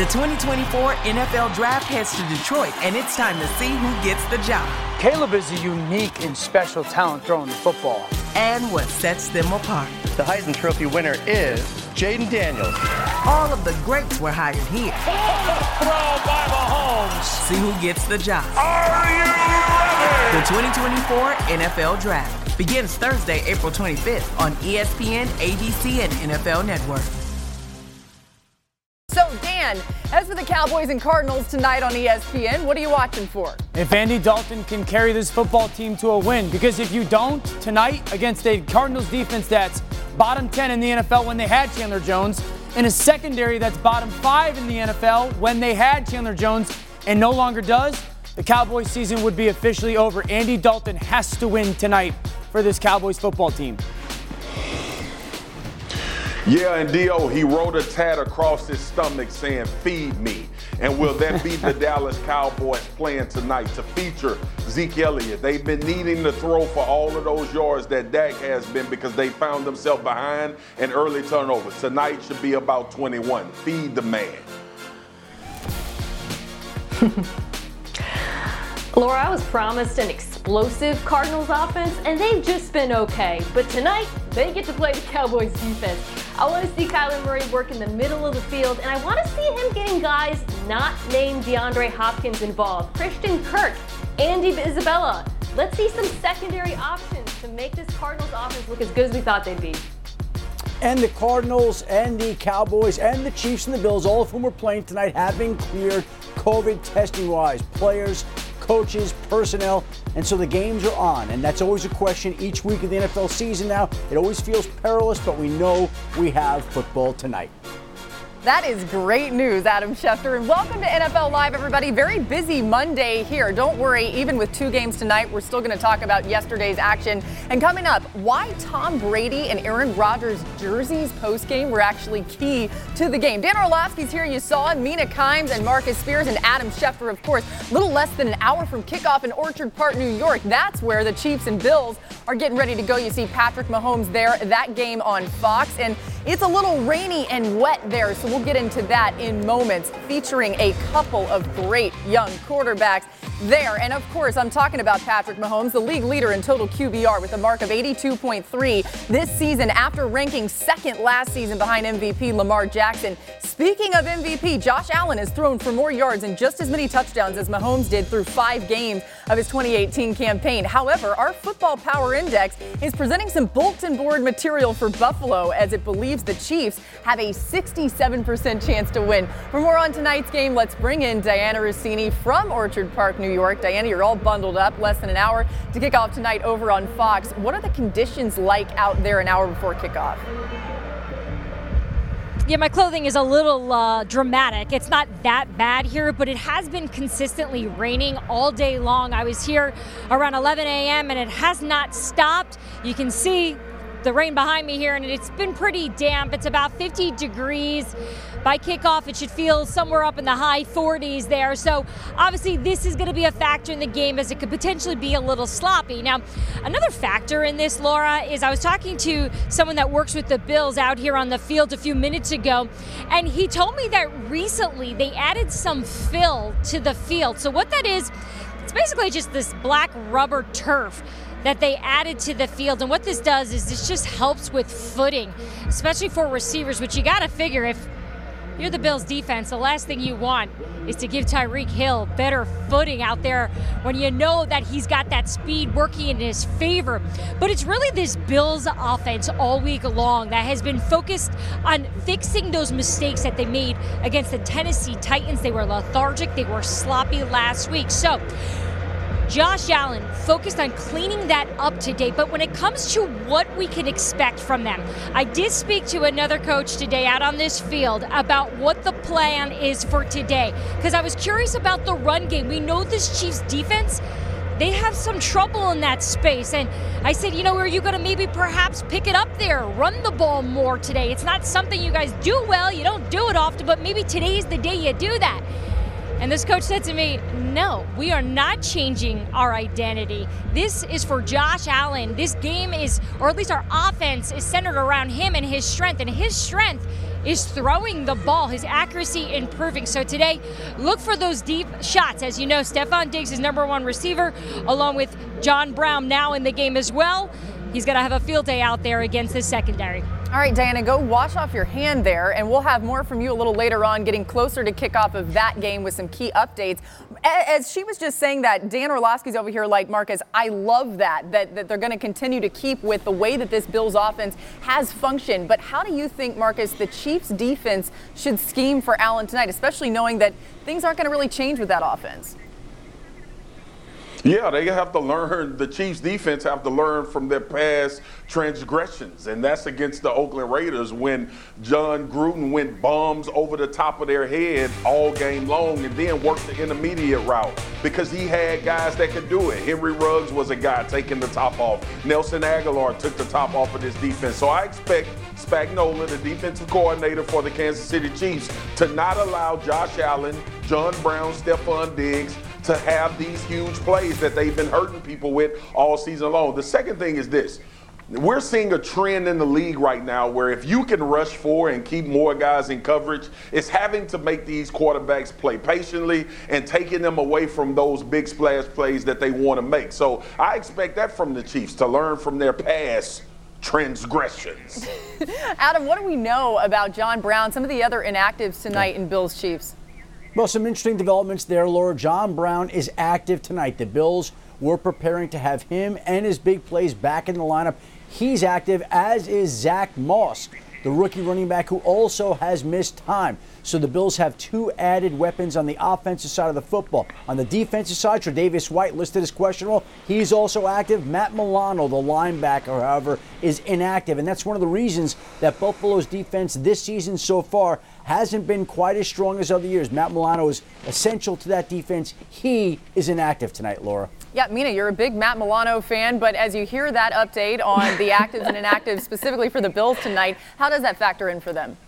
The 2024 NFL Draft heads to Detroit, and it's time to see who gets the job. Caleb is a unique and special talent throwing the football. And what sets them apart. The Heisman Trophy winner is Jaden Daniels. All of the greats were hired here. Throw by Mahomes. See who gets the job. Are you ready? The 2024 NFL Draft begins Thursday, April 25th on ESPN, ABC, and NFL Network. So, Dan, as for the Cowboys and Cardinals tonight on ESPN, what are you watching for? If Andy Dalton can carry this football team to a win, because if you don't, tonight against a Cardinals defense that's bottom 10 in the NFL when they had Chandler Jones, and a secondary that's bottom 5 in the NFL when they had Chandler Jones and no longer does, the Cowboys season would be officially over. Andy Dalton has to win tonight for this Cowboys football team. Yeah, and Dio, he wrote a tat across his stomach saying, "Feed me." And will that be the Dallas Cowboys plan tonight to feature Zeke Elliott? They've been needing to throw for all of those yards that Dak has been because they found themselves behind and early turnovers. Tonight should be about 21. Feed the man. Laura, I was promised an explosive Cardinals offense, and they've just been okay. But tonight, they get to play the Cowboys defense. I want to see Kyler Murray work in the middle of the field, and I want to see him getting guys not named DeAndre Hopkins involved. Christian Kirk, Andy Isabella. Let's see some secondary options to make this Cardinals offense look as good as we thought they'd be. And the Cardinals and the Cowboys and the Chiefs and the Bills, all of whom are playing tonight, have been cleared COVID testing-wise. Players, coaches, personnel, and so the games are on. And that's always a question each week of the NFL season now. It always feels perilous, but we know we have football tonight. That is great news, Adam Schefter, and welcome to NFL Live, everybody. Very busy Monday here. Don't worry, even with 2 games tonight, we're still going to talk about yesterday's action. And coming up, why Tom Brady and Aaron Rodgers' jerseys post-game were actually key to the game. Dan Orlovsky's here. You saw him. Mina Kimes and Marcus Spears and Adam Schefter, of course. A little less than an hour from kickoff in Orchard Park, New York. That's where the Chiefs and Bills are getting ready to go. You see Patrick Mahomes there, that game on Fox. And it's a little rainy and wet there, so we'll get into that in moments, featuring a couple of great young quarterbacks there. And of course, I'm talking about Patrick Mahomes, the league leader in total QBR with a mark of 82.3 this season after ranking second last season behind MVP Lamar Jackson. Speaking of MVP, Josh Allen has thrown for more yards and just as many touchdowns as Mahomes did through 5 games of his 2018 campaign. However, our Football Power Index is presenting some bulletin board material for Buffalo as it believes the Chiefs have a 67% chance to win. For more on tonight's game, let's bring in Diana Rossini from Orchard Park, New York. Diana, you're all bundled up, less than an hour to kick off tonight over on Fox. What are the conditions like out there an hour before kickoff? Yeah, my clothing is a little dramatic. It's not that bad here, but it has been consistently raining all day long. I was here around 11 a.m. and it has not stopped. You can see the rain behind me here, and it's been pretty damp. It's about 50 degrees. By kickoff, it should feel somewhere up in the high 40s there. So obviously this is going to be a factor in the game as it could potentially be a little sloppy. Now, another factor in this, Laura, is I was talking to someone that works with the Bills out here on the field a few minutes ago, and he told me that recently they added some fill to the field. So what that is, it's basically just this black rubber turf that they added to the field. And what this does is this just helps with footing, especially for receivers, which you got to figure if you're the Bills defense, the last thing you want is to give Tyreek Hill better footing out there when you know that he's got that speed working in his favor. But it's really this Bills offense all week long that has been focused on fixing those mistakes that they made against the Tennessee Titans. They were lethargic, they were sloppy last week. So Josh Allen focused on cleaning that up today, but when it comes to what we can expect from them, I did speak to another coach today out on this field about what the plan is for today, because I was curious about the run game. We know this Chiefs defense, they have some trouble in that space, and I said, you know, are you going to maybe perhaps pick it up there, run the ball more today? It's not something you guys do well, you don't do it often, but maybe today's the day you do that. And this coach said to me, no, we are not changing our identity. This is for Josh Allen. This game is, or at least our offense is centered around him and his strength. And his strength is throwing the ball, his accuracy improving. So today, look for those deep shots. As you know, Stephon Diggs is #1 receiver, along with John Brown now in the game as well. He's going to have a field day out there against the secondary. All right, Diana, go wash off your hand there, and we'll have more from you a little later on, getting closer to kickoff of that game with some key updates. As she was just saying that, Dan Orlovsky's over here like, Marcus, I love that they're going to continue to keep with the way that this Bills offense has functioned. But how do you think, Marcus, the Chiefs defense should scheme for Allen tonight, especially knowing that things aren't going to really change with that offense? Yeah, they have to learn, the Chiefs defense have to learn from their past transgressions, and that's against the Oakland Raiders when John Gruden went bombs over the top of their head all game long and then worked the intermediate route because he had guys that could do it. Henry Ruggs was a guy taking the top off. Nelson Aguilar took the top off of this defense. So I expect Spagnuolo, the defensive coordinator for the Kansas City Chiefs, to not allow Josh Allen, John Brown, Stephon Diggs to have these huge plays that they've been hurting people with all season long. The second thing is this. We're seeing a trend in the league right now where if you can rush for and keep more guys in coverage, it's having to make these quarterbacks play patiently and taking them away from those big splash plays that they want to make. So I expect that from the Chiefs, to learn from their past transgressions. Adam, what do we know about John Brown, some of the other inactives tonight in Bills Chiefs? Well, some interesting developments there, Laura. John Brown is active tonight. The Bills were preparing to have him and his big plays back in the lineup. He's active, as is Zach Moss, the rookie running back who also has missed time. So the Bills have two added weapons on the offensive side of the football. On the defensive side, Tre'Davious White listed as questionable. He's also active. Matt Milano, the linebacker, however, is inactive. And that's one of the reasons that Buffalo's defense this season so far hasn't been quite as strong as other years. Matt Milano is essential to that defense. He is inactive tonight, Laura. Yeah, Mina, you're a big Matt Milano fan, but as you hear that update on the actives and inactives specifically for the Bills tonight, how does that factor in for them?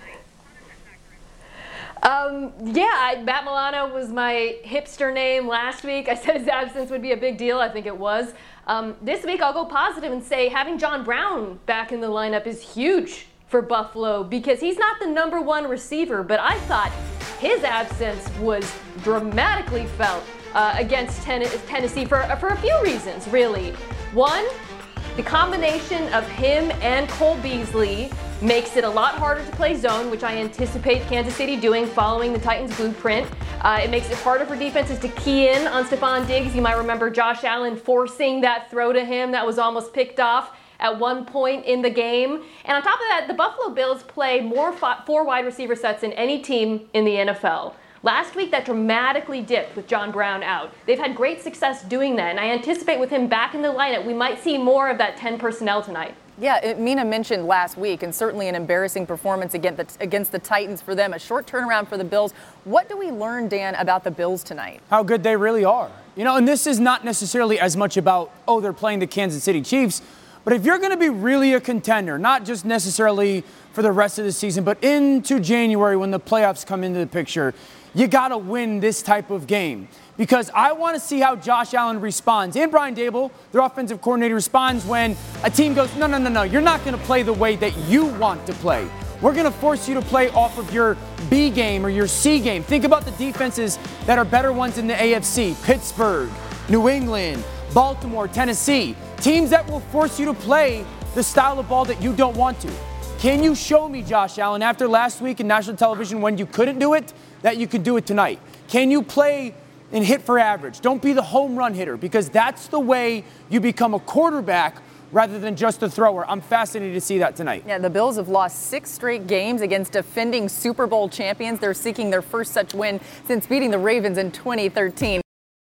Matt Milano was my hipster name last week. I said his absence would be a big deal. I think it was. This week I'll go positive and say having John Brown back in the lineup is huge for Buffalo because he's not the #1 receiver, but I thought his absence was dramatically felt against Tennessee for a few reasons, really. One, the combination of him and Cole Beasley makes it a lot harder to play zone, which I anticipate Kansas City doing following the Titans' blueprint. It makes it harder for defenses to key in on Stephon Diggs. You might remember Josh Allen forcing that throw to him that was almost picked off at one point in the game. And on top of that, the Buffalo Bills play more 4 wide receiver sets than any team in the NFL. Last week, that dramatically dipped with John Brown out. They've had great success doing that, and I anticipate with him back in the lineup, we might see more of that 10 personnel tonight. Yeah, Mina mentioned last week, and certainly an embarrassing performance against the Titans for them, a short turnaround for the Bills. What do we learn, Dan, about the Bills tonight? How good they really are. You know, and this is not necessarily as much about, they're playing the Kansas City Chiefs, but if you're going to be really a contender, not just necessarily for the rest of the season, but into January when the playoffs come into the picture, you got to win this type of game. Because I want to see how Josh Allen responds. And Brian Daboll, their offensive coordinator, responds when a team goes, no, you're not going to play the way that you want to play. We're going to force you to play off of your B game or your C game. Think about the defenses that are better ones in the AFC. Pittsburgh, New England, Baltimore, Tennessee. Teams that will force you to play the style of ball that you don't want to. Can you show me, Josh Allen, after last week in national television when you couldn't do it, that you could do it tonight? Can you play and hit for average? Don't be the home run hitter, because that's the way you become a quarterback rather than just a thrower. I'm fascinated to see that tonight. Yeah, the Bills have lost 6 straight games against defending Super Bowl champions. They're seeking their first such win since beating the Ravens in 2013.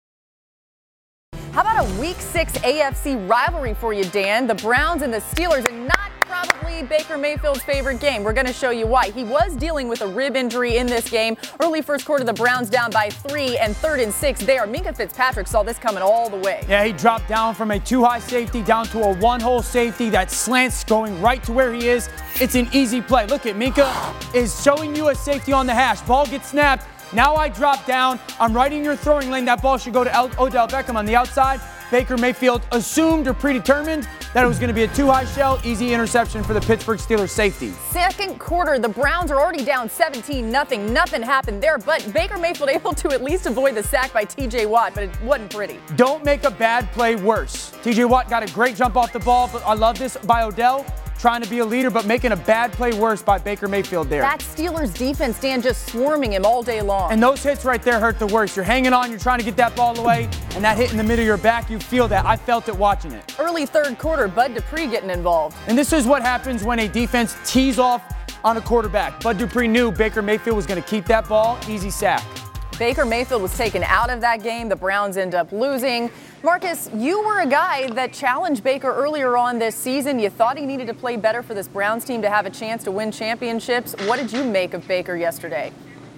How about a Week 6 AFC rivalry for you, Dan? The Browns and the Steelers, and not probably Baker Mayfield's favorite game. We're going to show you why. He was dealing with a rib injury in this game. Early first quarter, the Browns down by 3 and 3rd and 6 there. Minkah Fitzpatrick saw this coming all the way. Yeah, he dropped down from a 2-high safety down to a 1-hole safety that slants going right to where he is. It's an easy play. Look at Minkah is showing you a safety on the hash. Ball gets snapped. Now I drop down. I'm right in your throwing lane. That ball should go to Odell Beckham on the outside. Baker Mayfield assumed or predetermined that it was going to be a too high shell, easy interception for the Pittsburgh Steelers safety. Second quarter, the Browns are already down 17-0. Nothing happened there, but Baker Mayfield able to at least avoid the sack by TJ Watt, but it wasn't pretty. Don't make a bad play worse. TJ Watt got a great jump off the ball, but I love this by Odell, trying to be a leader, but making a bad play worse by Baker Mayfield there. That Steelers defense, Dan, just swarming him all day long. And those hits right there hurt the worst. You're hanging on, you're trying to get that ball away, and that hit in the middle of your back, you feel that. I felt it watching it. Early third quarter, Bud Dupree getting involved. And this is what happens when a defense tees off on a quarterback. Bud Dupree knew Baker Mayfield was going to keep that ball, easy sack. Baker Mayfield was taken out of that game. The Browns end up losing. Marcus, you were a guy that challenged Baker earlier on this season. You thought he needed to play better for this Browns team to have a chance to win championships. What did you make of Baker yesterday?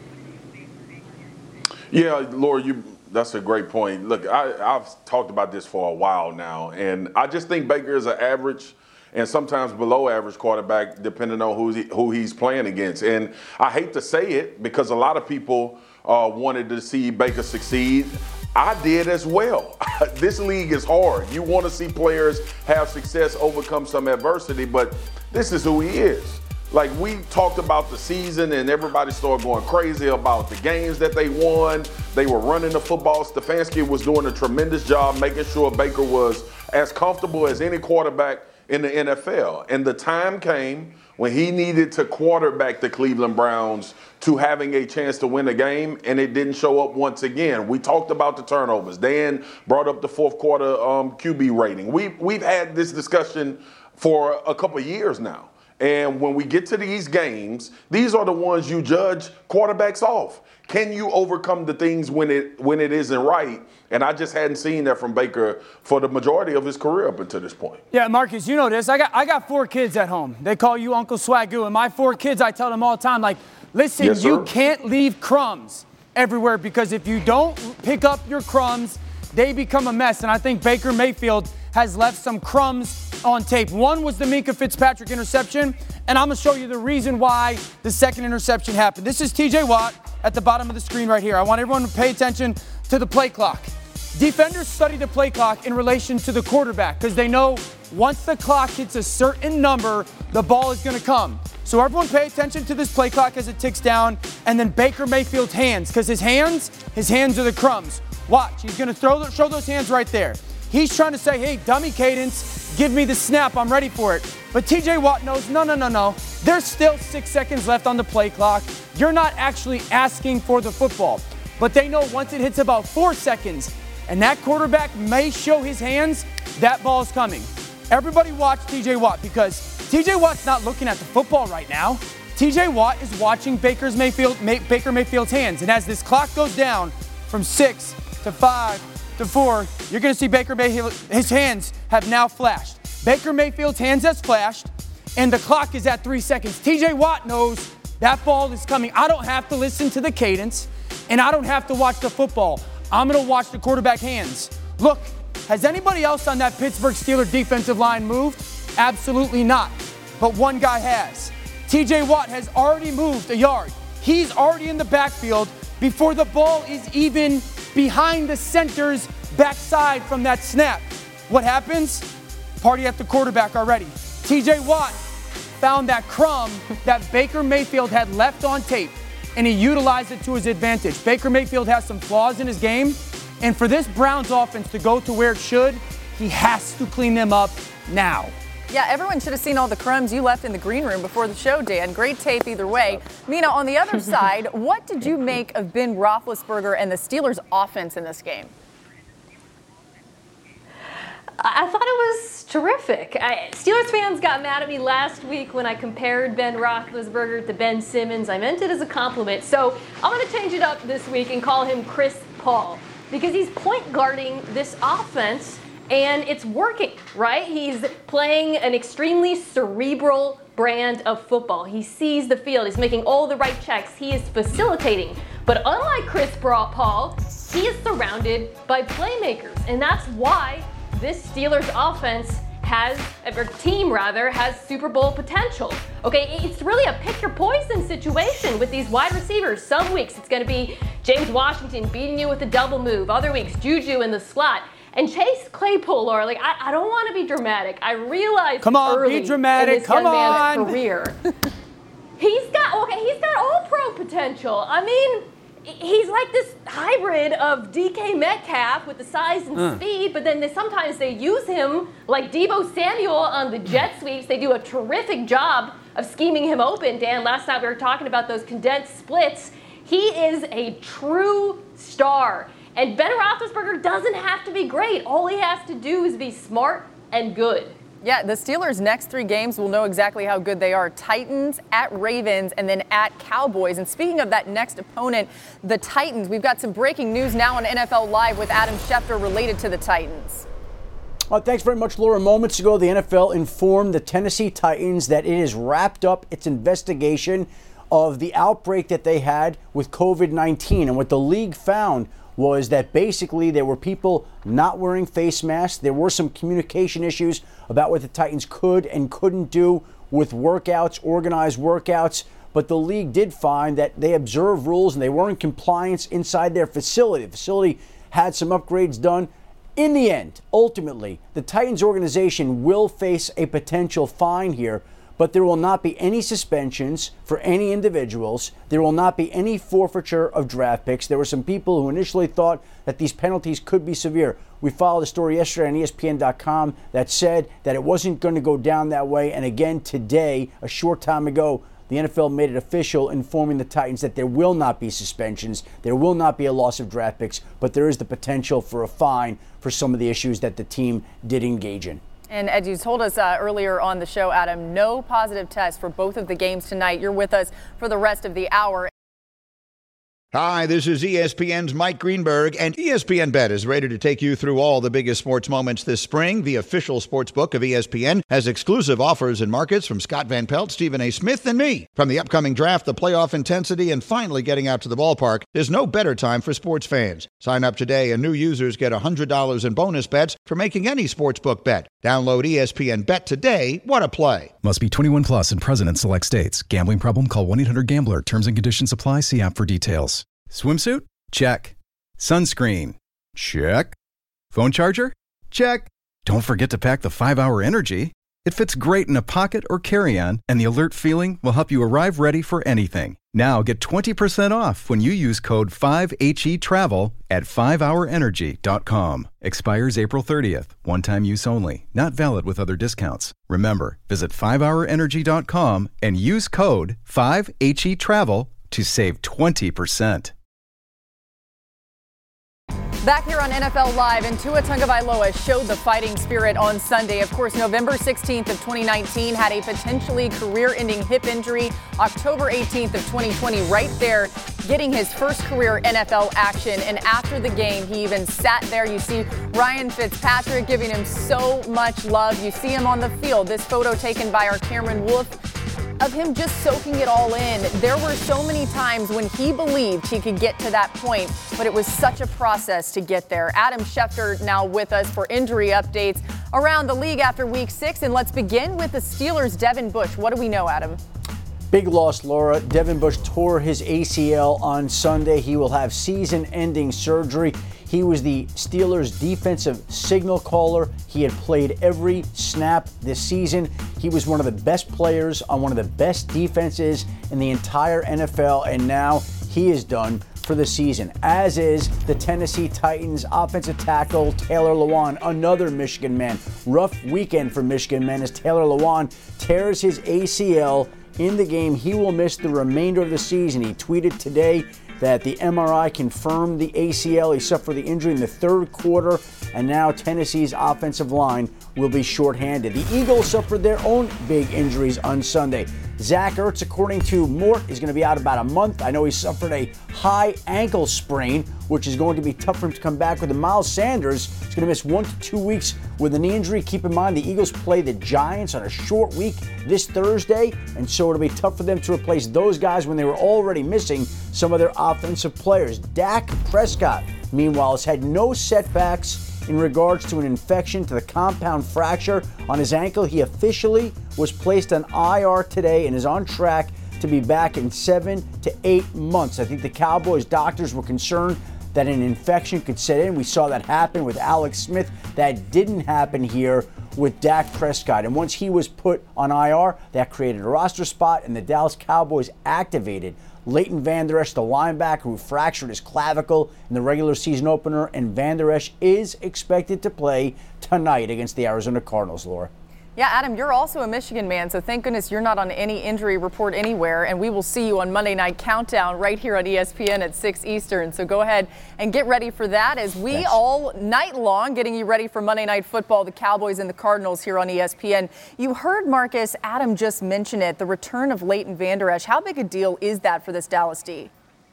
Yeah, Laura, that's a great point. Look, I've talked about this for a while now, and I just think Baker is an average and sometimes below average quarterback depending on who he's playing against. And I hate to say it because a lot of people wanted to see Baker succeed. I did as well. This league is hard. You want to see players have success, overcome some adversity, but this is who he is. Like, we talked about the season and everybody started going crazy about the games that they won. They were running the football. Stefanski was doing a tremendous job making sure Baker was as comfortable as any quarterback in the NFL. And the time came when he needed to quarterback the Cleveland Browns to having a chance to win a game, and it didn't show up once again. We talked about the turnovers. Dan brought up the fourth quarter QB rating. We've had this discussion for a couple of years now. And when we get to these games, these are the ones you judge quarterbacks off. Can you overcome the things when it isn't right? And I just hadn't seen that from Baker for the majority of his career up until this point. Yeah, Marcus, you know this. I got 4 kids at home. They call you Uncle Swagoo. And my 4 kids, I tell them all the time, like, listen, yes, you can't leave crumbs everywhere because if you don't pick up your crumbs, they become a mess. And I think Baker Mayfield has left some crumbs on tape. One was the Minkah Fitzpatrick interception, and I'm going to show you the reason why the second interception happened. This is TJ Watt at the bottom of the screen right here. I want everyone to pay attention to the play clock. Defenders study the play clock in relation to the quarterback because they know once the clock hits a certain number, the ball is going to come. So everyone pay attention to this play clock as it ticks down, and then Baker Mayfield's hands, because his hands are the crumbs. Watch, he's going to show those hands right there. He's trying to say, hey, dummy cadence, give me the snap, I'm ready for it. But TJ Watt knows, no. There's still 6 seconds left on the play clock. You're not actually asking for the football. But they know once it hits about 4 seconds, and that quarterback may show his hands, that ball's coming. Everybody watch TJ Watt because TJ Watt's not looking at the football right now. TJ Watt is watching Baker Mayfield's hands. And as this clock goes down from 6 to 5 to 4, you're going to see Baker Mayfield, his hands have now flashed. Baker Mayfield's hands has flashed, and the clock is at 3 seconds. TJ Watt knows that ball is coming. I don't have to listen to the cadence, and I don't have to watch the football. I'm going to watch the quarterback hands. Look, has anybody else on that Pittsburgh Steelers defensive line moved? Absolutely not. But one guy has. TJ Watt has already moved a yard. He's already in the backfield before the ball is even behind the center's backside from that snap. What happens? Party at the quarterback already. TJ Watt found that crumb that Baker Mayfield had left on tape, and he utilized it to his advantage. Baker Mayfield has some flaws in his game, and for this Browns offense to go to where it should, he has to clean them up now. Yeah, everyone should have seen all the crumbs you left in the green room before the show, Dan. Great tape either way. Mina, on the other side, what did you make of Ben Roethlisberger and the Steelers' offense in this game? I thought it was terrific. Steelers fans got mad at me last week when I compared Ben Roethlisberger to Ben Simmons. I meant it as a compliment. So I'm going to change it up this week and call him Chris Paul because he's point guarding this offense. And it's working, right? He's playing an extremely cerebral brand of football. He sees the field. He's making all the right checks. He is facilitating. But unlike Chris Paul, he is surrounded by playmakers. And that's why this Steelers offense team has Super Bowl potential. Okay, it's really a pick your poison situation with these wide receivers. Some weeks it's going to be James Washington beating you with a double move. Other weeks, Juju in the slot. And Chase Claypool, Laura, like, I don't want to be dramatic. I realize Come on, early be dramatic. in this Come young man's on. career. He's got all-pro potential. I mean, he's like this hybrid of DK Metcalf with the size and speed, but then sometimes they use him like Deebo Samuel on the jet sweeps. They do a terrific job of scheming him open. Dan, last night we were talking about those condensed splits. He is a true star. And Ben Roethlisberger doesn't have to be great. All he has to do is be smart and good. Yeah, the Steelers' next 3 games, we'll know exactly how good they are. Titans, at Ravens, and then at Cowboys. And speaking of that next opponent, the Titans, we've got some breaking news now on NFL Live with Adam Schefter related to the Titans. Thanks very much, Laura. Moments ago, the NFL informed the Tennessee Titans that it has wrapped up its investigation of the outbreak that they had with COVID-19. And what the league found was that basically there were people not wearing face masks. There were some communication issues about what the Titans could and couldn't do with workouts, organized workouts. But the league did find that they observed rules and they were in compliance inside their facility. The facility had some upgrades done. In the end, ultimately, the Titans organization will face a potential fine here, but there will not be any suspensions for any individuals. There will not be any forfeiture of draft picks. There were some people who initially thought that these penalties could be severe. We followed a story yesterday on ESPN.com that said that it wasn't going to go down that way. And again, today, a short time ago, the NFL made it official, informing the Titans that there will not be suspensions, there will not be a loss of draft picks, but there is the potential for a fine for some of the issues that the team did engage in. And as you told us earlier on the show, Adam, no positive tests for both of the games tonight. You're with us for the rest of the hour. Hi, this is ESPN's Mike Greenberg, and ESPN Bet is ready to take you through all the biggest sports moments this spring. The official sports book of ESPN has exclusive offers and markets from Scott Van Pelt, Stephen A. Smith, and me. From the upcoming draft, the playoff intensity, and finally getting out to the ballpark, there's no better time for sports fans. Sign up today, and new users get $100 in bonus bets for making any sportsbook bet. Download ESPN Bet today. What a play. Must be 21 plus and present in select states. Gambling problem? Call 1-800-GAMBLER. Terms and conditions apply. See app for details. Swimsuit? Check. Sunscreen? Check. Phone charger? Check. Don't forget to pack the 5-Hour Energy. It fits great in a pocket or carry-on, and the alert feeling will help you arrive ready for anything. Now get 20% off when you use code 5HETRAVEL at 5hourenergy.com. Expires April 30th. One-time use only. Not valid with other discounts. Remember, visit 5hourenergy.com and use code 5HETRAVEL to save 20%. Back here on NFL Live, and Tua Tagovailoa showed the fighting spirit on Sunday. Of course, November 16th of 2019 had a potentially career-ending hip injury. October 18th of 2020, right there, getting his first career NFL action. And after the game, he even sat there. You see Ryan Fitzpatrick giving him so much love. You see him on the field. This photo taken by our Cameron Wolf of him just soaking it all in. There were so many times when he believed he could get to that point, but it was such a process to get there. Adam Schefter now with us for injury updates around the league after week 6. And let's begin with the Steelers' Devin Bush. What do we know, Adam? Big loss, Laura. Devin Bush tore his ACL on Sunday. He will have season-ending surgery. He was the Steelers' defensive signal caller. He had played every snap this season. He was one of the best players on one of the best defenses in the entire NFL, and now he is done for the season, as is the Tennessee Titans offensive tackle Taylor Lewan, another Michigan man. Rough weekend for Michigan men as Taylor Lewan tears his ACL in the game. He will miss the remainder of the season. He tweeted today that the MRI confirmed the ACL. He suffered the injury in the third quarter, and now Tennessee's offensive line will be shorthanded. The Eagles suffered their own big injuries on Sunday. Zach Ertz, according to Mort, is going to be out about a month. I know he suffered a high ankle sprain, which is going to be tough for him to come back with. And Miles Sanders is going to miss 1 to 2 weeks with a knee injury. Keep in mind, the Eagles play the Giants on a short week this Thursday, and so it'll be tough for them to replace those guys when they were already missing some of their offensive players. Dak Prescott, meanwhile, has had no setbacks in regards to an infection to the compound fracture on his ankle. He officially was placed on IR today and is on track to be back in 7 to 8 months. I think the Cowboys doctors were concerned that an infection could set in. We saw that happen with Alex Smith. That didn't happen here with Dak Prescott. And once he was put on IR, that created a roster spot, and the Dallas Cowboys activated Leighton Vander Esch, the linebacker who fractured his clavicle in the regular season opener, and Vander Esch is expected to play tonight against the Arizona Cardinals, Laura. Yeah, Adam, you're also a Michigan man, so thank goodness you're not on any injury report anywhere, and we will see you on Monday Night Countdown right here on ESPN at 6 Eastern. So go ahead and get ready for that as we all night long getting you ready for Monday Night Football, the Cowboys and the Cardinals here on ESPN. You heard Marcus, Adam just mention it, the return of Leighton Vander Esch. How big a deal is that for this Dallas D?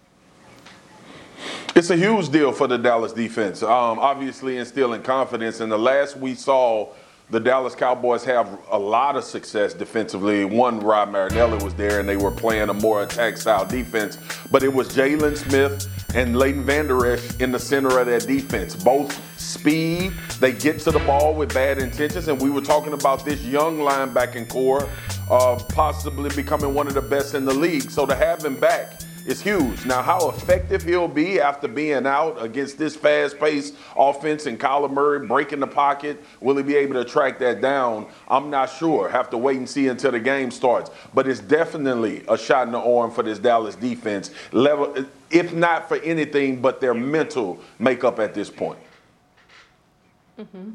It's a huge deal for the Dallas defense, obviously instilling confidence. And the last we saw, the Dallas Cowboys have a lot of success defensively. One, Rod Marinelli was there, and they were playing a more attack-style defense. But it was Jalen Smith and Leighton Vander Esch in the center of that defense. Both speed, they get to the ball with bad intentions. And we were talking about this young linebacking core possibly becoming one of the best in the league. So to have him back is huge. Now, how effective he'll be after being out against this fast-paced offense and Kyler Murray breaking the pocket, will he be able to track that down? I'm not sure. Have to wait and see until the game starts. But it's definitely a shot in the arm for this Dallas defense, level, if not for anything but their mental makeup at this point. Mm-hmm.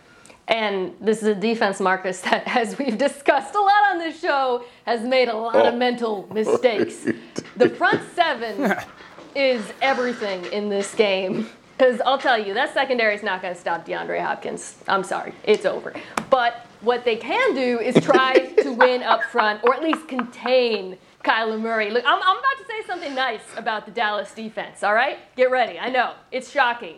And this is a defense, Marcus, that, as we've discussed a lot on this show, has made a lot of mental mistakes. The front seven is everything in this game. Because I'll tell you, that secondary is not going to stop DeAndre Hopkins. I'm sorry, it's over. But what they can do is try to win up front, or at least contain Kyler Murray. Look, I'm about to say something nice about the Dallas defense, all right? Get ready. I know, it's shocking.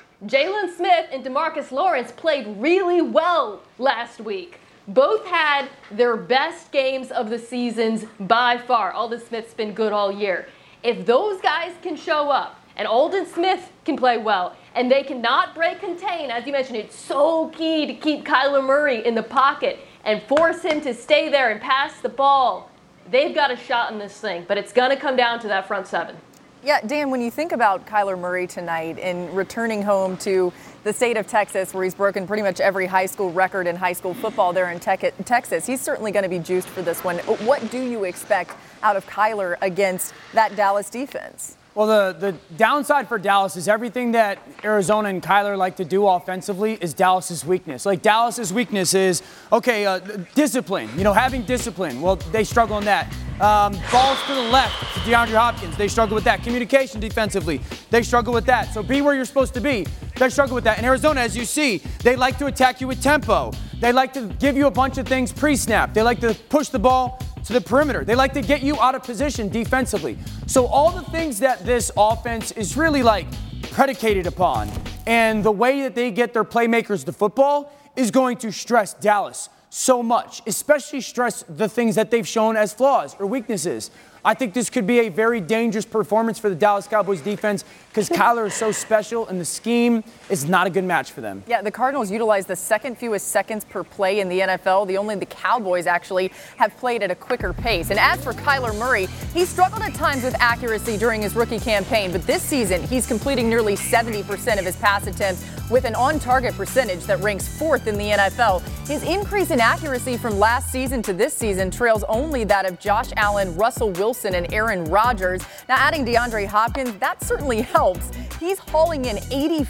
Jalen Smith and DeMarcus Lawrence played really well last week. Both had their best games of the seasons by far. Aldon Smith's been good all year. If those guys can show up, and Aldon Smith can play well, and they cannot break contain, as you mentioned, it's so key to keep Kyler Murray in the pocket and force him to stay there and pass the ball. They've got a shot in this thing, but it's going to come down to that front seven. Yeah, Dan, when you think about Kyler Murray tonight and returning home to the state of Texas, where he's broken pretty much every high school record in high school football there in Texas, he's certainly going to be juiced for this one. What do you expect out of Kyler against that Dallas defense? Well, the downside for Dallas is everything that Arizona and Kyler like to do offensively is Dallas's weakness. Like, Dallas's weakness is, discipline, having discipline. Well, they struggle in that. Balls to the left to DeAndre Hopkins, they struggle with that. Communication defensively, they struggle with that. So be where you're supposed to be, they struggle with that. In Arizona, as you see, they like to attack you with tempo. They like to give you a bunch of things pre-snap. They like to push the ball to the perimeter. They like to get you out of position defensively. So all the things that this offense is really predicated upon, and the way that they get their playmakers to football is going to stress Dallas so much, especially stress the things that they've shown as flaws or weaknesses. I think this could be a very dangerous performance for the Dallas Cowboys defense because Kyler is so special and the scheme is not a good match for them. Yeah, the Cardinals utilize the second fewest seconds per play in the NFL. Only the Cowboys actually have played at a quicker pace. And as for Kyler Murray, he struggled at times with accuracy during his rookie campaign, but this season he's completing nearly 70% of his pass attempts with an on-target percentage that ranks 4th in the NFL. His increase in accuracy from last season to this season trails only that of Josh Allen, Russell Wilson, and Aaron Rodgers. Now, adding DeAndre Hopkins, that certainly helps. He's hauling in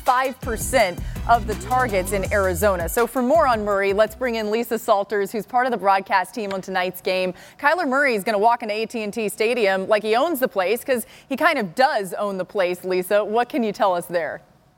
85% of the targets in Arizona. So for more on Murray, let's bring in Lisa Salters, who's part of the broadcast team on tonight's game. Kyler Murray is going to walk into AT&T Stadium like he owns the place, because he kind of does own the place, Lisa. What can you tell us there?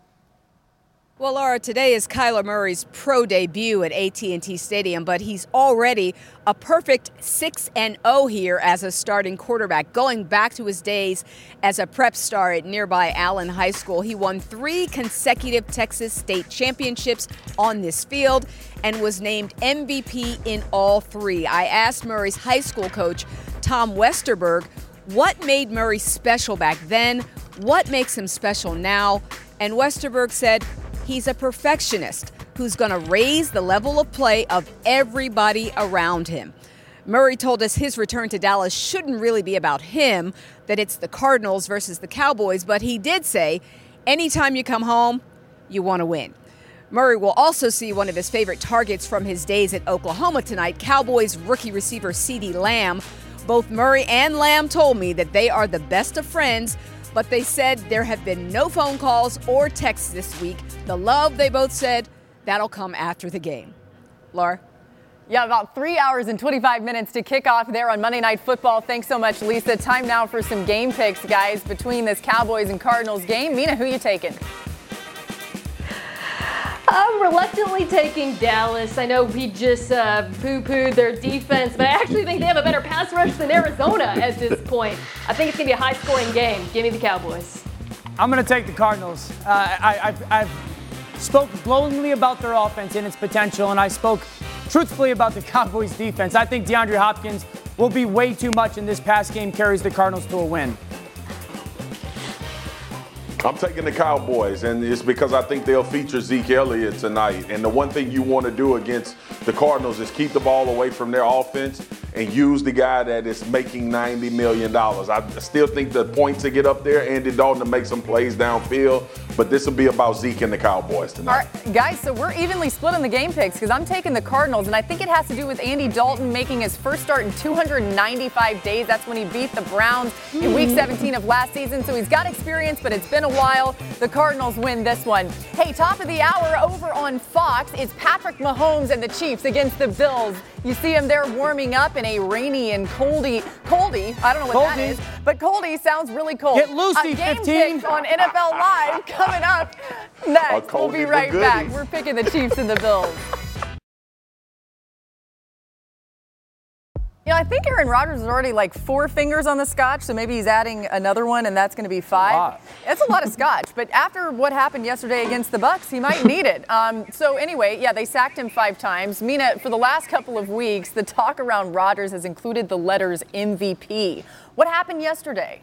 Well, Laura, today is Kyler Murray's pro debut at AT&T Stadium, but he's already a perfect 6-0 here as a starting quarterback. Going back to his days as a prep star at nearby Allen High School, he won 3 consecutive Texas state championships on this field and was named MVP in all 3. I asked Murray's high school coach, Tom Westerberg, what made Murray special back then, what makes him special now, and Westerberg said, he's a perfectionist who's going to raise the level of play of everybody around him. Murray told us his return to Dallas shouldn't really be about him, that it's the Cardinals versus the Cowboys, but he did say anytime you come home, you want to win. Murray will also see one of his favorite targets from his days at Oklahoma tonight, Cowboys rookie receiver CeeDee Lamb. Both Murray and Lamb told me that they are the best of friends, but they said there have been no phone calls or texts this week. The love, they both said, that'll come after the game. Laura? Yeah, about 3 hours and 25 minutes to kick off there on Monday Night Football. Thanks so much, Lisa. Time now for some game picks, guys, between this Cowboys and Cardinals game. Mina, who you taking? I'm reluctantly taking Dallas. I know we just poo-pooed their defense, but I actually think they have a better pass rush than Arizona at this point. I think it's going to be a high-scoring game. Give me the Cowboys. I'm going to take the Cardinals. I've spoke glowingly about their offense and its potential, and I spoke truthfully about the Cowboys' defense. I think DeAndre Hopkins will be way too much in this pass game, carries the Cardinals to a win. I'm taking the Cowboys, and it's because I think they'll feature Zeke Elliott tonight. And the one thing you want to do against the Cardinals is keep the ball away from their offense and use the guy that is making $90 million. I still think the points to get up there, Andy Dalton to make some plays downfield, but this will be about Zeke and the Cowboys tonight. All right, guys, so we're evenly split on the game picks because I'm taking the Cardinals, and I think it has to do with Andy Dalton making his first start in 295 days. That's when he beat the Browns in Week 17 of last season, so he's got experience, but it's been a while. The Cardinals win this one. Hey, top of the hour over on Fox, it's Patrick Mahomes and the Chiefs against the Bills. You see him there warming up in a rainy and coldy, I don't know what that is, but coldy sounds really cold. Get loosey, game 15. picks on NFL Live coming up next. We'll be right back. We're picking the Chiefs and the Bills. You know, I think Aaron Rodgers is already like 4 fingers on the scotch, so maybe he's adding another one, and that's going to be 5. That's a lot of scotch, but after what happened yesterday against the Bucs, he might need it. So anyway, yeah, they sacked him 5 times. Mina, for the last couple of weeks, the talk around Rodgers has included the letters MVP. What happened yesterday?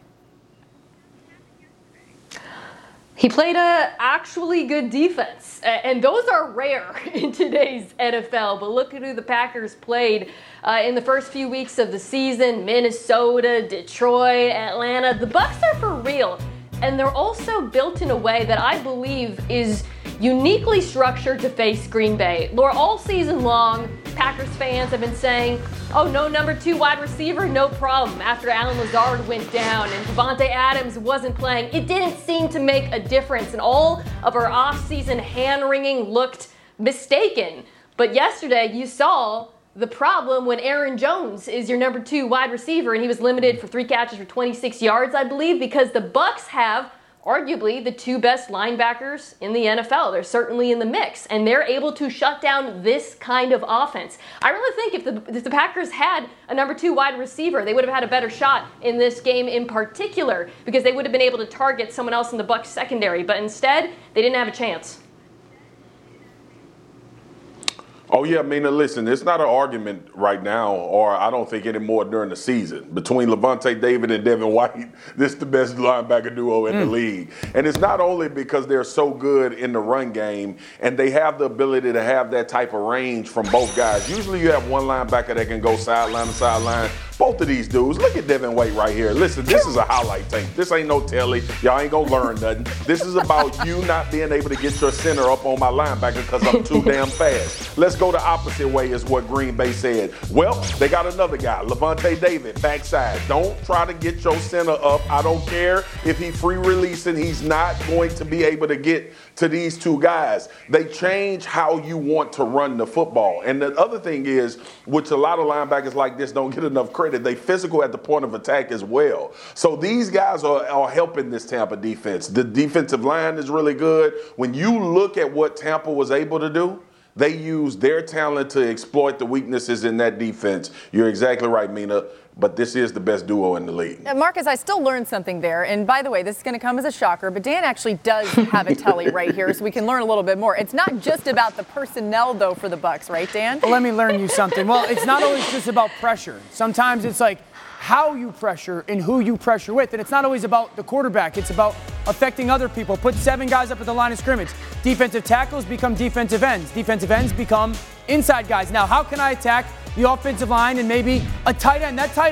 He played a actually good defense, and those are rare in today's NFL. But look at who the Packers played in the first few weeks of the season: Minnesota, Detroit, Atlanta. The Bucs are for real, and they're also built in a way that I believe is uniquely structured to face Green Bay. Laura, all season long, Packers fans have been saying, oh, no number 2 wide receiver, no problem. After Allen Lazard went down and Davante Adams wasn't playing, it didn't seem to make a difference, and all of our offseason hand-wringing looked mistaken. But yesterday, you saw the problem when Aaron Jones is your number 2 wide receiver, and he was limited for 3 catches for 26 yards, I believe, because the Bucs have arguably the 2 best linebackers in the NFL. They're certainly in the mix, and they're able to shut down this kind of offense. I really think if the Packers had a number 2 wide receiver, they would have had a better shot in this game in particular, because they would have been able to target someone else in the Bucs secondary, but instead, they didn't have a chance. Oh, yeah, Mina, listen, it's not an argument right now, or I don't think anymore during the season, between Levante David and Devin White. This is the best linebacker duo in the league. And it's not only because they're so good in the run game and they have the ability to have that type of range from both guys. Usually you have one linebacker that can go sideline to sideline. Both of these dudes, look at Devin White right here. Listen, this is a highlight tape. This ain't no telly. Y'all ain't gonna learn nothing. This is about you not being able to get your center up on my linebacker because I'm too damn fast. Let's go the opposite way is what Green Bay said. Well, they got another guy, Levante David, backside. Don't try to get your center up. I don't care if he free releasing. He's not going to be able to get to these 2 guys. They change how you want to run the football. And the other thing is, which a lot of linebackers like this don't get enough credit, they physical at the point of attack as well. So these guys are helping this Tampa defense. The defensive line is really good. When you look at what Tampa was able to do, they used their talent to exploit the weaknesses in that defense. You're exactly right, Mina. But this is the best duo in the league. Marcus, I still learned something there. And by the way, this is going to come as a shocker, but Dan actually does have a telly right here, so we can learn a little bit more. It's not just about the personnel, though, for the Bucs, right, Dan? Well, let me learn you something. Well, it's not always just about pressure. Sometimes it's like how you pressure and who you pressure with. And it's not always about the quarterback. It's about affecting other people. Put 7 guys up at the line of scrimmage. Defensive tackles become defensive ends. Defensive ends become inside guys. Now, how can I attack the offensive line and maybe a tight end? That tight end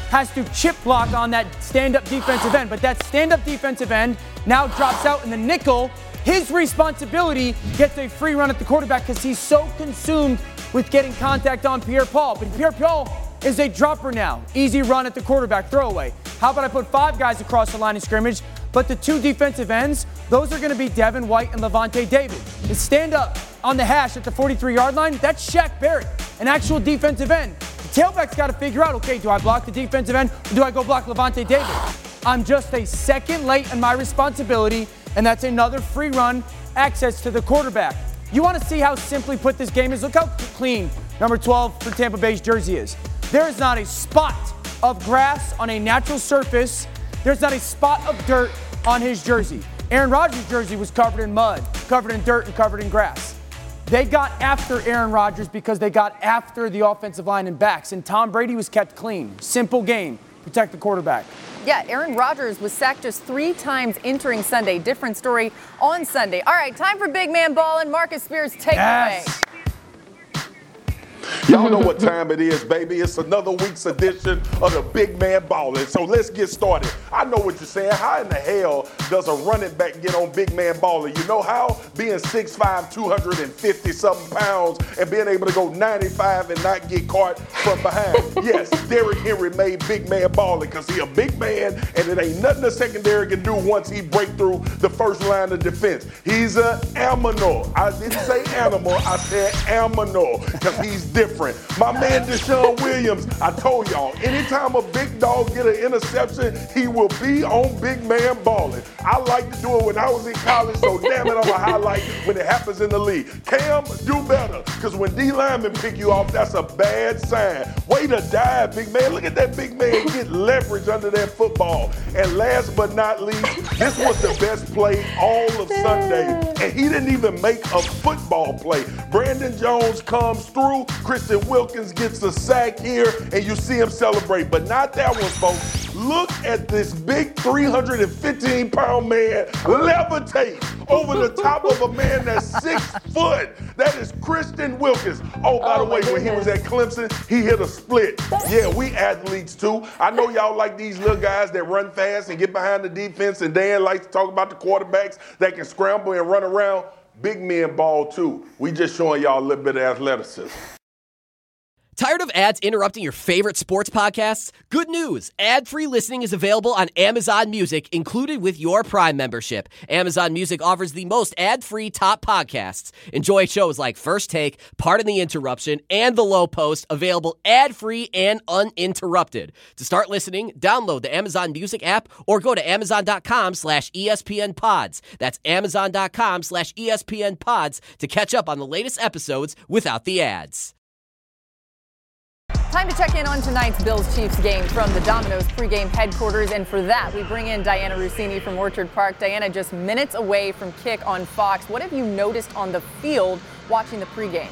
has to chip block on that stand-up defensive end. But that stand-up defensive end now drops out in the nickel. His responsibility gets a free run at the quarterback because he's so consumed with getting contact on Pierre-Paul. But Pierre-Paul is a dropper now. Easy run at the quarterback, throwaway. How about I put 5 guys across the line of scrimmage, but the 2 defensive ends, those are going to be Devin White and Levante David. The stand up on the hash at the 43-yard line, that's Shaq Barrett, an actual defensive end. The tailback's got to figure out, okay, do I block the defensive end or do I go block Levante David? I'm just a second late in my responsibility, and that's another free run access to the quarterback. You want to see how simply put this game is? Look how clean number 12 for Tampa Bay's jersey is. There is not a spot of grass on a natural surface. There's not a spot of dirt on his jersey. Aaron Rodgers' jersey was covered in mud, covered in dirt, and covered in grass. They got after Aaron Rodgers because they got after the offensive line and backs, and Tom Brady was kept clean. Simple game. Protect the quarterback. Yeah, Aaron Rodgers was sacked just 3 times entering Sunday. Different story on Sunday. All right, time for Big Man Ball, and Marcus Spears, take it away. Y'all know what time it is, baby. It's another week's edition of the Big Man Ballin'. So let's get started. I know what you're saying. How in the hell does a running back get on Big Man Ballin'? You know how? Being 6'5", 250-something pounds and being able to go 95 and not get caught from behind. Yes, Derrick Henry made Big Man Ballin' because he a big man and it ain't nothing the secondary can do once he break through the first line of defense. He's an animal. I didn't say animal. I said animal because he's different. My man Deshaun Williams, I told y'all, anytime a big dog get an interception, he will be on Big Man Ballin'. I like to do it when I was in college, so damn it, I'm going to highlight when it happens in the league. Cam, do better, because when D linemen pick you off, that's a bad sign. Way to dive, big man. Look at that big man get leverage under that football. And last but not least, this was the best play all of Sunday, and he didn't even make a football play. Brandon Jones comes through, Christian Wilkins gets a sack here, and you see him celebrate. But not that one, folks. Look at this big 315-pound man levitate over the top of a man that's 6 foot. That is Christian Wilkins. Oh, by the way, when he was at Clemson, he hit a split. Yeah, we athletes too. I know y'all like these little guys that run fast and get behind the defense, and Dan likes to talk about the quarterbacks that can scramble and run around. Big men ball too. We just showing y'all a little bit of athleticism. Tired of ads interrupting your favorite sports podcasts? Good news! Ad-free listening is available on Amazon Music, included with your Prime membership. Amazon Music offers the most ad-free top podcasts. Enjoy shows like First Take, Pardon the Interruption, and The Low Post, available ad-free and uninterrupted. To start listening, download the Amazon Music app or go to amazon.com/ESPNpods. That's amazon.com/ESPNpods to catch up on the latest episodes without the ads. Time to check in on tonight's Bills-Chiefs game from the Domino's pregame headquarters. And for that, we bring in Diana Russini from Orchard Park. Diana, just minutes away from kick on Fox. What have you noticed on the field watching the pregame?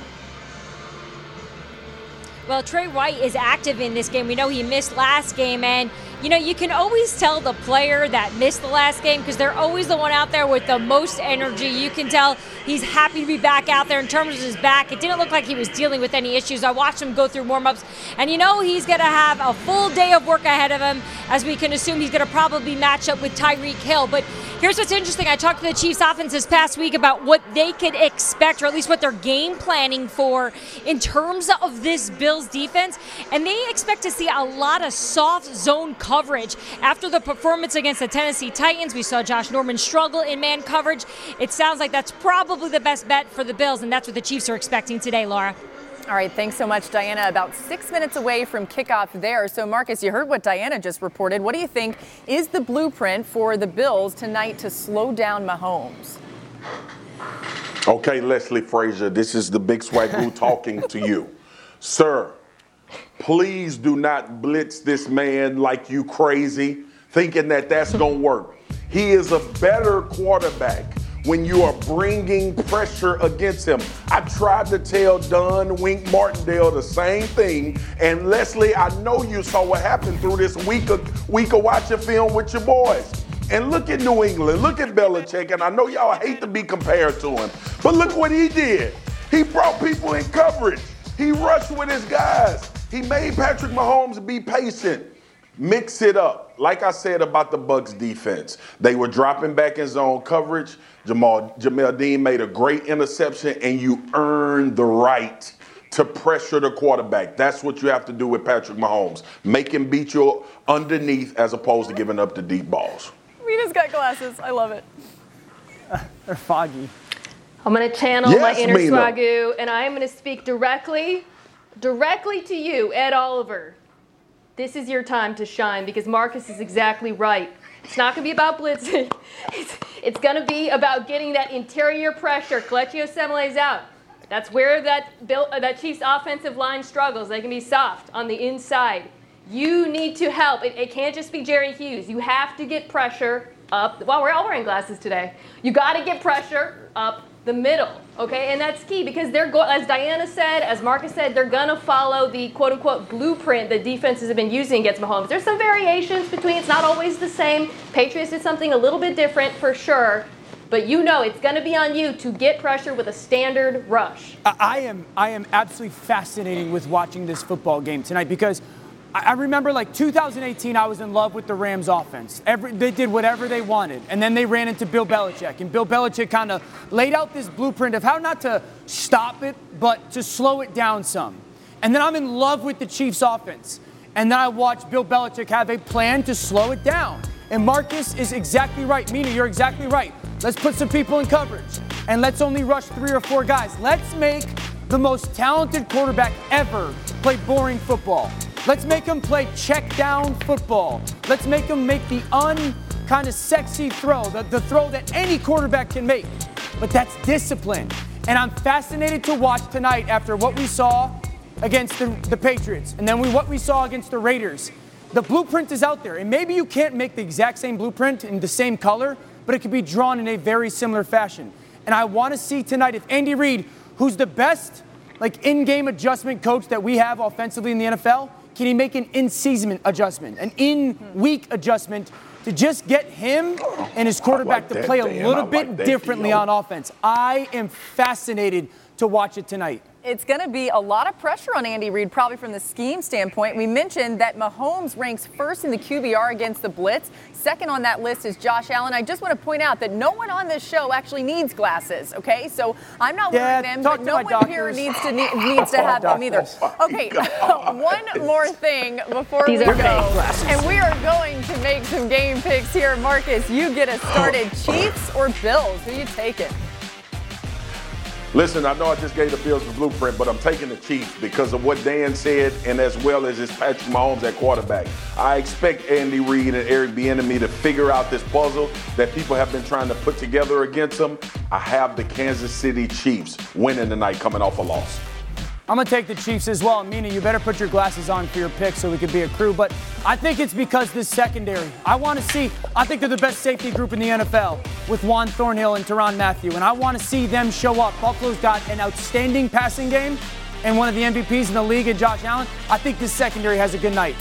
Well, Trey White is active in this game. We know he missed last game, and you can always tell the player that missed the last game because they're always the one out there with the most energy. You can tell he's happy to be back out there. In terms of his back, it didn't look like he was dealing with any issues. I watched him go through warm-ups, and he's going to have a full day of work ahead of him, as we can assume he's going to probably match up with Tyreek Hill. But here's what's interesting. I talked to the Chiefs offense this past week about what they could expect, or at least what they're game planning for in terms of this Bills defense, and they expect to see a lot of soft zone coverage. After the performance against the Tennessee Titans, we saw Josh Norman struggle in man coverage. It sounds like that's probably the best bet for the Bills, and that's what the Chiefs are expecting today, Laura. All right, thanks so much, Diana. About 6 minutes away from kickoff there. So, Marcus, you heard what Diana just reported. What do you think is the blueprint for the Bills tonight to slow down Mahomes? Okay, Leslie Frazier, this is the Big Swagoo talking to you. Sir, please do not blitz this man like you crazy, thinking that that's going to work. He is a better quarterback when you are bringing pressure against him. I tried to tell Don Wink Martindale the same thing. And Leslie, I know you saw what happened through this week of watching film with your boys. And look at New England, look at Belichick, and I know y'all hate to be compared to him, but look what he did. He brought people in coverage. He rushed with his guys. He made Patrick Mahomes be patient. Mix it up. Like I said about the Bucs defense, they were dropping back in zone coverage. Jamel Dean made a great interception, and you earned the right to pressure the quarterback. That's what you have to do with Patrick Mahomes. Make him beat you underneath as opposed to giving up the deep balls. Mina's got glasses. I love it. They're foggy. I'm going to channel my inner Swagoo, and I am going to speak directly to you, Ed Oliver. This is your time to shine because Marcus is exactly right. It's not going to be about blitzing. It's going to be about getting that interior pressure. Kelechi Osemele's out. That's where that Chiefs offensive line struggles. They can be soft on the inside. You need to help. It can't just be Jerry Hughes. You have to get pressure up. Well, we're all wearing glasses today. You got to get pressure up the middle, okay? And that's key because they're as Diana said, as Marcus said, they're going to follow the quote-unquote blueprint that defenses have been using against Mahomes. There's some variations between. It's not always the same. Patriots did something a little bit different for sure. But you know it's going to be on you to get pressure with a standard rush. I am absolutely fascinated with watching this football game tonight because I remember like 2018, I was in love with the Rams offense. They did whatever they wanted. And then they ran into Bill Belichick. And Bill Belichick kind of laid out this blueprint of how not to stop it, but to slow it down some. And then I'm in love with the Chiefs offense. And then I watched Bill Belichick have a plan to slow it down. And Marcus is exactly right. Mina, you're exactly right. Let's put some people in coverage. And let's only rush 3 or 4 guys. Let's make the most talented quarterback ever play boring football. Let's make him play check down football. Let's make him make the kind of sexy throw, the throw that any quarterback can make. But that's discipline. And I'm fascinated to watch tonight after what we saw against the Patriots and then what we saw against the Raiders. The blueprint is out there. And maybe you can't make the exact same blueprint in the same color, but it could be drawn in a very similar fashion. And I want to see tonight if Andy Reid, who's the best in-game adjustment coach that we have offensively in the NFL, can he make an in-season adjustment, an in-week adjustment to just get him and his quarterback to play a little bit differently on offense? I am fascinated to watch it tonight. It's going to be a lot of pressure on Andy Reid, probably from the scheme standpoint. We mentioned that Mahomes ranks first in the QBR against the blitz. Second on that list is Josh Allen. I just want to point out that no one on this show actually needs glasses, okay? So I'm not wearing them, but no one here needs to have them either. Okay, one more thing before we go. And we are going to make some game picks here. Marcus, you get us started. Chiefs or Bills? Who you taking? Listen, I know I just gave the Bills the blueprint, but I'm taking the Chiefs because of what Dan said and as well as his Patrick Mahomes at quarterback. I expect Andy Reid and Eric Bieniemy to figure out this puzzle that people have been trying to put together against them. I have the Kansas City Chiefs winning tonight coming off a loss. I'm going to take the Chiefs as well. Mina, you better put your glasses on for your pick so we could be a crew. But I think it's because this secondary. I think they're the best safety group in the NFL with Juan Thornhill and Tyrann Mathieu. And I want to see them show up. Buffalo's got an outstanding passing game and one of the MVPs in the league in Josh Allen. I think this secondary has a good night.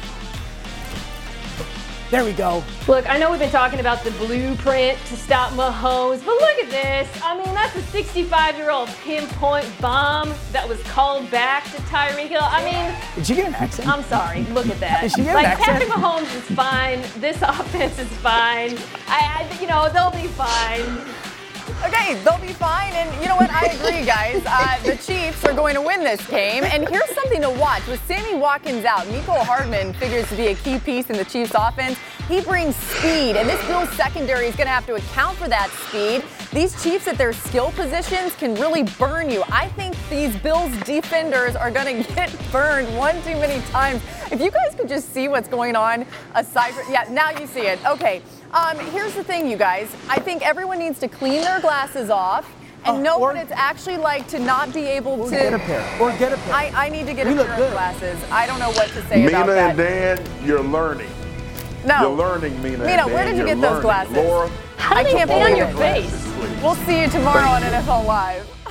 There we go. Look, I know we've been talking about the blueprint to stop Mahomes, but look at this. I mean, that's a 65-year-old pinpoint bomb that was called back to Tyreek Hill. I mean, did she get an accent? I'm sorry. Look at that. Did she get an accent? Patrick Mahomes is fine. This offense is fine. They'll be fine. Okay, they'll be fine. And you know what? I agree, guys. The Chiefs are going to win this game. And here's something to watch. With Sammy Watkins out, Mecole Hardman figures to be a key piece in the Chiefs offense. He brings speed, and this Bills secondary is going to have to account for that speed. These Chiefs at their skill positions can really burn you. I think these Bills defenders are going to get burned one too many times. If you guys could just see what's going on, now you see it. Okay. Here's the thing, you guys. I think everyone needs to clean their glasses off and know what it's actually like to not be able to. Get a pair. I need to get a pair of glasses. I don't know what to say about that. Mina and Dan, you're learning. No. You're learning, Mina. Mina, where did you get those glasses? Laura, how do they stay on your face? We'll see you tomorrow on NFL Live.